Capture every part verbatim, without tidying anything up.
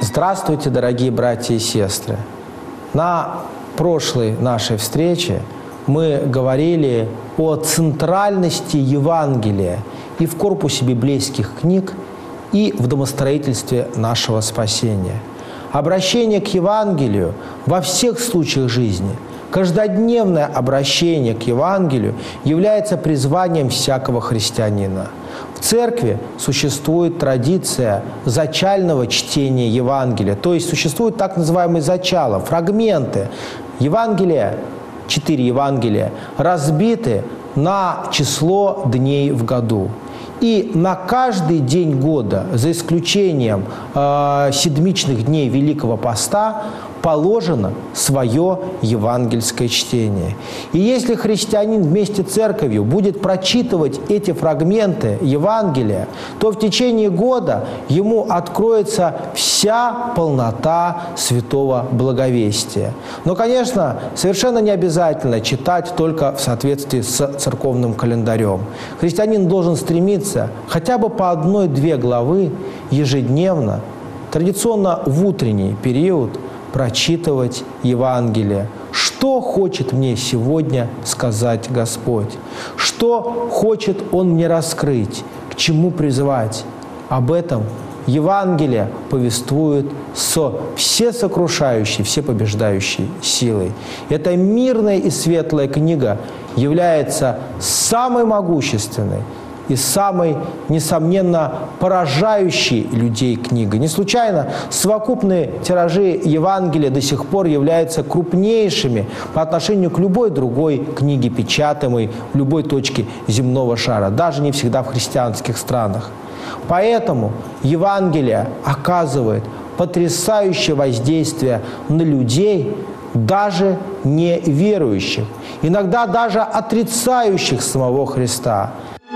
Здравствуйте, дорогие братья и сестры! На прошлой нашей встрече мы говорили о центральности Евангелия и в корпусе библейских книг, и в домостроительстве нашего спасения. Обращение к Евангелию во всех случаях жизни, каждодневное обращение к Евангелию является призванием всякого христианина. В церкви существует традиция зачального чтения Евангелия, то есть существуют так называемые зачала, фрагменты Евангелия, четыре Евангелия, разбиты на число дней в году. И на каждый день года, за исключением э, седмичных дней Великого Поста, положено свое евангельское чтение. И если христианин вместе с церковью будет прочитывать эти фрагменты Евангелия, то в течение года ему откроется вся полнота святого благовестия. Но, конечно, совершенно не обязательно читать только в соответствии с церковным календарем. Христианин должен стремиться хотя бы по одной-две главы ежедневно, традиционно в утренний период, прочитывать Евангелие. Что хочет мне сегодня сказать Господь? Что хочет Он мне раскрыть? К чему призвать? Об этом Евангелие повествует со всесокрушающей, всепобеждающей силой. Эта мирная и светлая книга является самой могущественной и самой, несомненно, поражающей людей книгой. Не случайно совокупные тиражи Евангелия до сих пор являются крупнейшими по отношению к любой другой книге, печатаемой в любой точке земного шара, даже не всегда в христианских странах. Поэтому Евангелие оказывает потрясающее воздействие на людей, даже неверующих, иногда даже отрицающих самого Христа.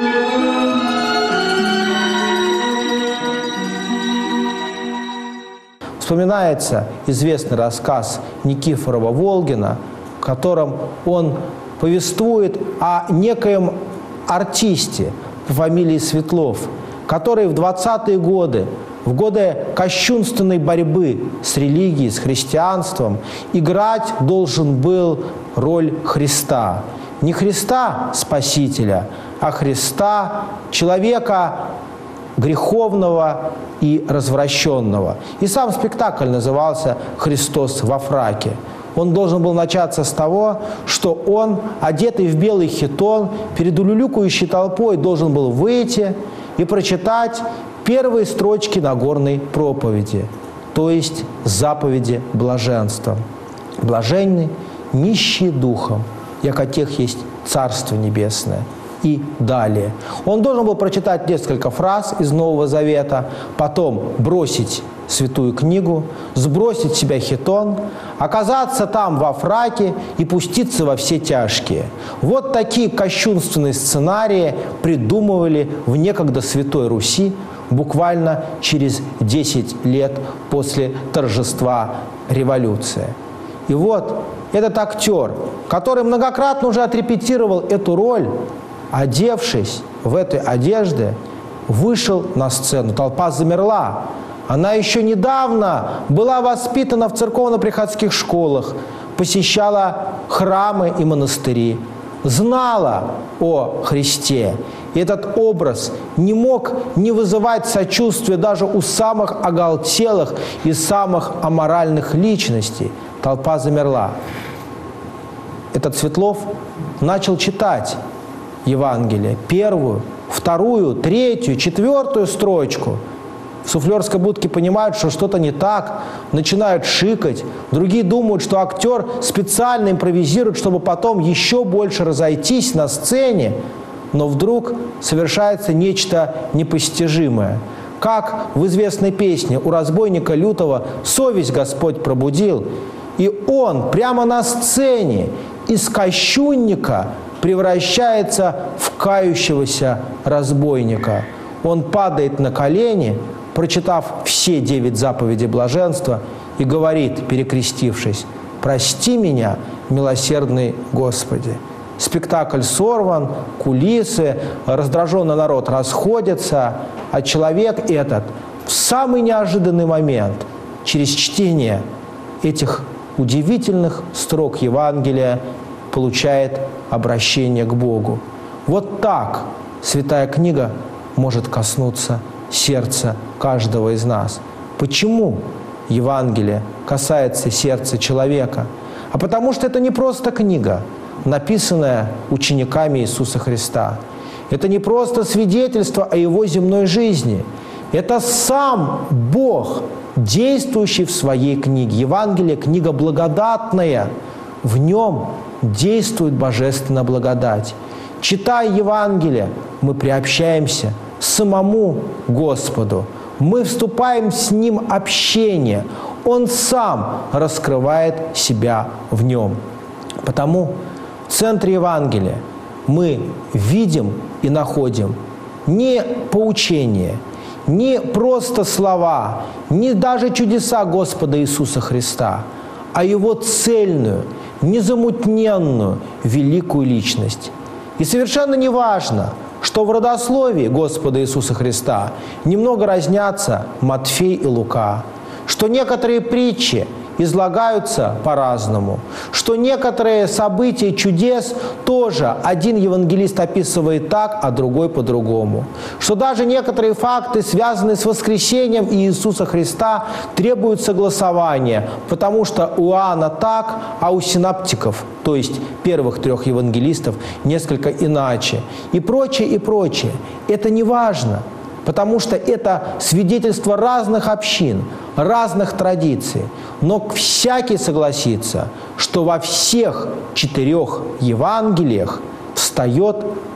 Вспоминается известный рассказ Никифорова Волгина, в котором он повествует о некоем артисте по фамилии Светлов, который в двадцатые годы, в годы кощунственной борьбы с религией, с христианством, играть должен был роль Христа. Не Христа Спасителя, а Христа, человека греховного и развращенного. И сам спектакль назывался «Христос во фраке». Он должен был начаться с того, что он, одетый в белый хитон, перед улюлюкающей толпой должен был выйти и прочитать первые строчки Нагорной проповеди, то есть заповеди блаженства. «Блаженны нищие духом, яко тех есть Царство Небесное». И далее. Он должен был прочитать несколько фраз из Нового Завета, потом бросить святую книгу, сбросить с себя хитон, оказаться там во фраке и пуститься во все тяжкие. Вот такие кощунственные сценарии придумывали в некогда Святой Руси буквально через десять лет после торжества революции. И вот этот актер, который многократно уже отрепетировал эту роль, одевшись в этой одежде, вышел на сцену. Толпа замерла. Она еще недавно была воспитана в церковно-приходских школах, посещала храмы и монастыри, знала о Христе. И этот образ не мог не вызывать сочувствия даже у самых оголтелых и самых аморальных личностей. Толпа замерла. Этот Светлов начал читать Евангелие, первую, вторую, третью, четвертую строчку. В суфлерской будке понимают, что что-то не так, начинают шикать. Другие думают, что актер специально импровизирует, чтобы потом еще больше разойтись на сцене. Но вдруг совершается нечто непостижимое. Как в известной песне у разбойника лютого совесть Господь пробудил, и он прямо на сцене из кощунника превращается в кающегося разбойника. Он падает на колени, прочитав все девять заповедей блаженства, и говорит, перекрестившись: «Прости меня, милосердный Господи». Спектакль сорван, кулисы, раздраженный народ расходится, а человек этот в самый неожиданный момент через чтение этих удивительных строк Евангелия получает обращение к Богу. Вот так Святая книга может коснуться сердца каждого из нас. Почему Евангелие касается сердца человека? А потому что это не просто книга, написанная учениками Иисуса Христа. Это не просто свидетельство о Его земной жизни. Это сам Бог, действующий в своей книге. Евангелие – книга благодатная. В нем действует божественная благодать. Читая Евангелие, мы приобщаемся к самому Господу. Мы вступаем с Ним в общение. Он сам раскрывает себя в нем. Потому в центре Евангелия мы видим и находим не поучение, не просто слова, не даже чудеса Господа Иисуса Христа, а Его цельную, незамутненную, великую личность. И совершенно не важно, что в родословии Господа Иисуса Христа немного разнятся Матфей и Лука, что некоторые притчи излагаются по-разному, что некоторые события чудес тоже один евангелист описывает так, а другой по-другому, что даже некоторые факты, связанные с воскресением Иисуса Христа, требуют согласования, потому что у Иоанна так, а у синоптиков, то есть первых трех евангелистов, несколько иначе, и прочее, и прочее. Это не важно, потому что это свидетельство разных общин, разных традиций. Но всякий согласится, что во всех четырех Евангелиях встает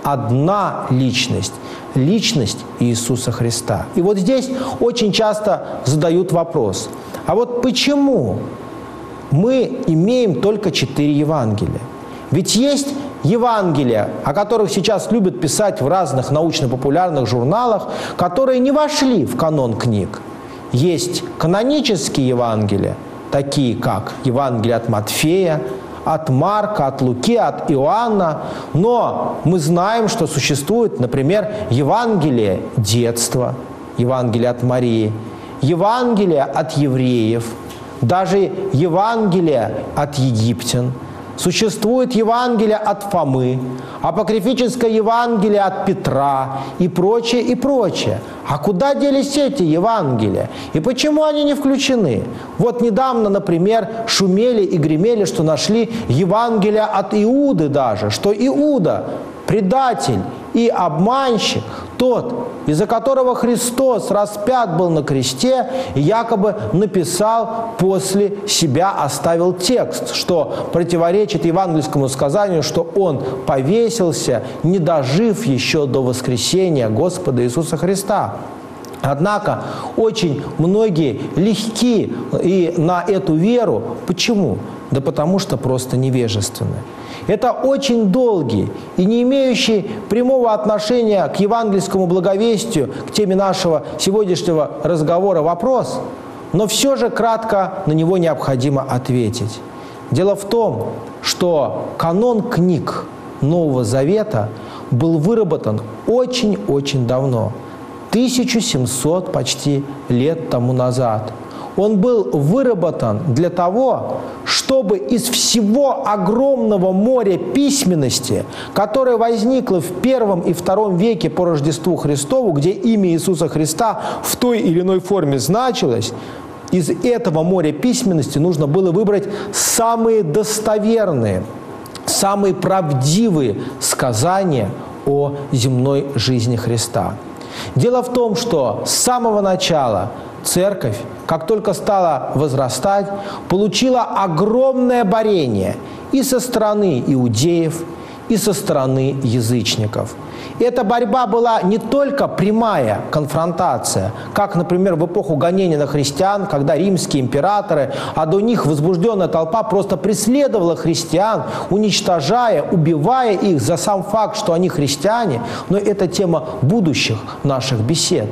одна личность – личность Иисуса Христа. И вот здесь очень часто задают вопрос, а вот почему мы имеем только четыре Евангелия? Ведь есть Евангелия, о которых сейчас любят писать в разных научно-популярных журналах, которые не вошли в канон книг. Есть канонические Евангелия, такие как Евангелие от Матфея, от Марка, от Луки, от Иоанна. Но мы знаем, что существует, например, Евангелие детства, Евангелие от Марии, Евангелие от евреев, даже Евангелие от египтян. Существует Евангелие от Фомы, апокрифическое Евангелие от Петра и прочее, и прочее. А куда делись эти Евангелия? И почему они не включены? Вот недавно, например, шумели и гремели, что нашли Евангелие от Иуды даже, что Иуда – предатель и обманщик, тот, из-за которого Христос распят был на кресте и якобы написал после себя, оставил текст, что противоречит евангельскому сказанию, что он повесился, не дожив еще до воскресения Господа Иисуса Христа. Однако очень многие легки и на эту веру. Почему? Да потому что просто невежественны. Это очень долгий и не имеющий прямого отношения к евангельскому благовестию, к теме нашего сегодняшнего разговора вопрос, но все же кратко на него необходимо ответить. Дело в том, что канон книг Нового Завета был выработан очень-очень давно, тысяча семьсот почти лет тому назад. Он был выработан для того, чтобы из всего огромного моря письменности, которое возникло в первом и втором веке по Рождеству Христову, где имя Иисуса Христа в той или иной форме значилось, из этого моря письменности нужно было выбрать самые достоверные, самые правдивые сказания о земной жизни Христа. Дело в том, что с самого начала Церковь, как только стала возрастать, получила огромное борение и со стороны иудеев, и со стороны язычников. Эта борьба была не только прямая конфронтация, как, например, в эпоху гонения на христиан, когда римские императоры, а до них возбужденная толпа просто преследовала христиан, уничтожая, убивая их за сам факт, что они христиане, но это тема будущих наших бесед.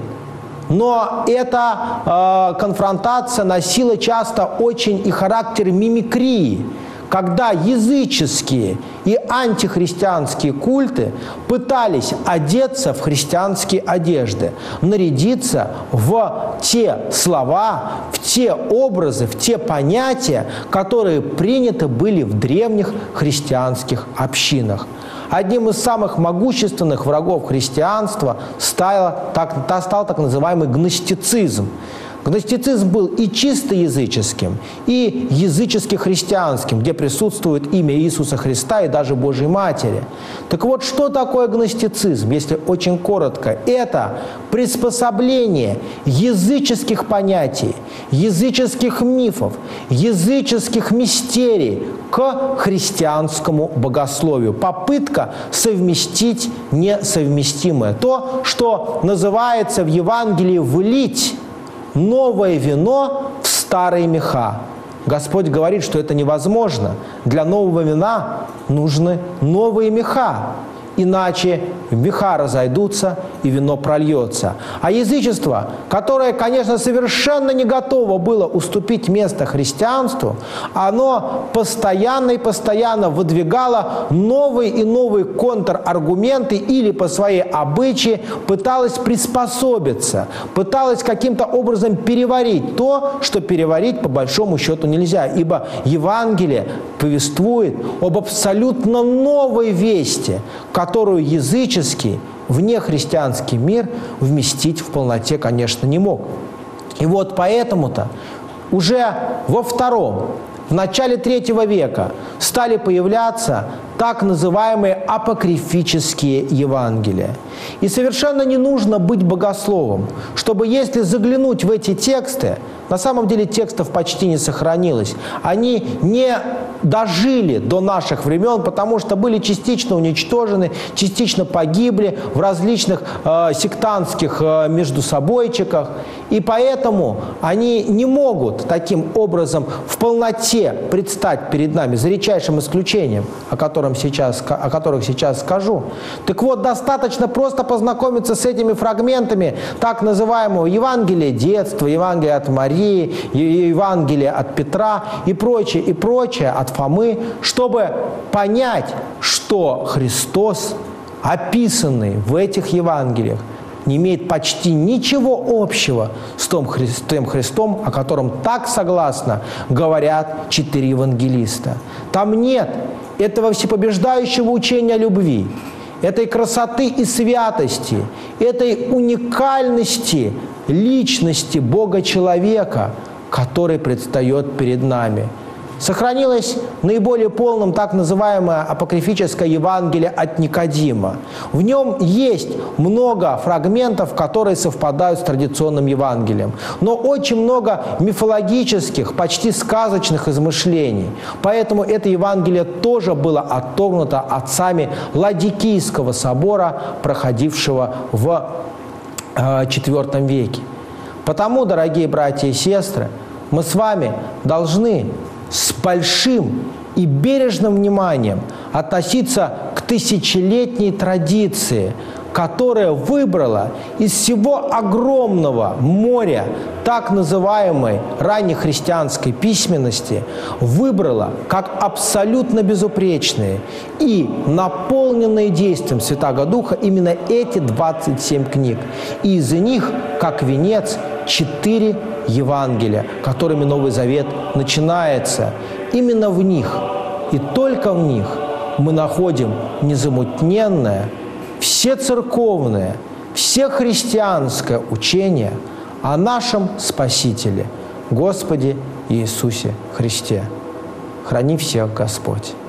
Но эта э, конфронтация носила часто очень и характер мимикрии, когда языческие и антихристианские культы пытались одеться в христианские одежды, нарядиться в те слова, в те образы, в те понятия, которые приняты были в древних христианских общинах. Одним из самых могущественных врагов христианства стал так, стал так называемый гностицизм. Гностицизм был и чисто языческим, и язычески-христианским, где присутствует имя Иисуса Христа и даже Божьей Матери. Так вот, что такое гностицизм, если очень коротко? Это приспособление языческих понятий, языческих мифов, языческих мистерий к христианскому богословию. Попытка совместить несовместимое. То, что называется в Евангелии «влить новое вино в старые меха». Господь говорит, что это невозможно. Для нового вина нужны новые меха. Иначе меха разойдутся и вино прольется. А язычество, которое, конечно, совершенно не готово было уступить место христианству, оно постоянно и постоянно выдвигало новые и новые контраргументы или по своей обычае пыталось приспособиться, пыталось каким-то образом переварить то, что переварить по большому счету нельзя. Ибо Евангелие повествует об абсолютно новой вести, которую языческий, внехристианский мир вместить в полноте, конечно, не мог. И вот поэтому-то уже во втором, в начале третьего века стали появляться так называемые апокрифические Евангелия. И совершенно не нужно быть богословом, чтобы, если заглянуть в эти тексты, на самом деле текстов почти не сохранилось. Они не дожили до наших времен, потому что были частично уничтожены, частично погибли в различных э, сектантских э, междусобойчиках. И поэтому они не могут таким образом в полноте предстать перед нами, за редчайшим исключением, о, котором сейчас, о которых сейчас скажу. Так вот, достаточно просто познакомиться с этими фрагментами так называемого Евангелия детства, Евангелия от Марии, Евангелия от Петра и прочее, и прочее от Фомы, чтобы понять, что Христос, описанный в этих Евангелиях, не имеет почти ничего общего с тем Христом, о котором так согласно говорят четыре евангелиста. Там нет этого всепобеждающего учения о любви, этой красоты и святости, этой уникальности личности Бога-человека, который предстает перед нами. Сохранилось наиболее полным так называемое апокрифическое Евангелие от Никодима. В нем есть много фрагментов, которые совпадают с традиционным Евангелием, но очень много мифологических, почти сказочных измышлений. Поэтому это Евангелие тоже было отторгнуто отцами Ладикийского собора, проходившего в четвёртом веке. Потому, дорогие братья и сестры, мы с вами должны с большим и бережным вниманием относиться к тысячелетней традиции, которая выбрала из всего огромного моря так называемой раннехристианской письменности, выбрала как абсолютно безупречные и наполненные действием Святаго Духа именно эти двадцать семь книг. И из них, как венец, четыре Евангелия, которыми Новый Завет начинается. Именно в них и только в них мы находим незамутненное, всецерковное, всехристианское учение о нашем Спасителе, Господе Иисусе Христе. Храни всех Господь!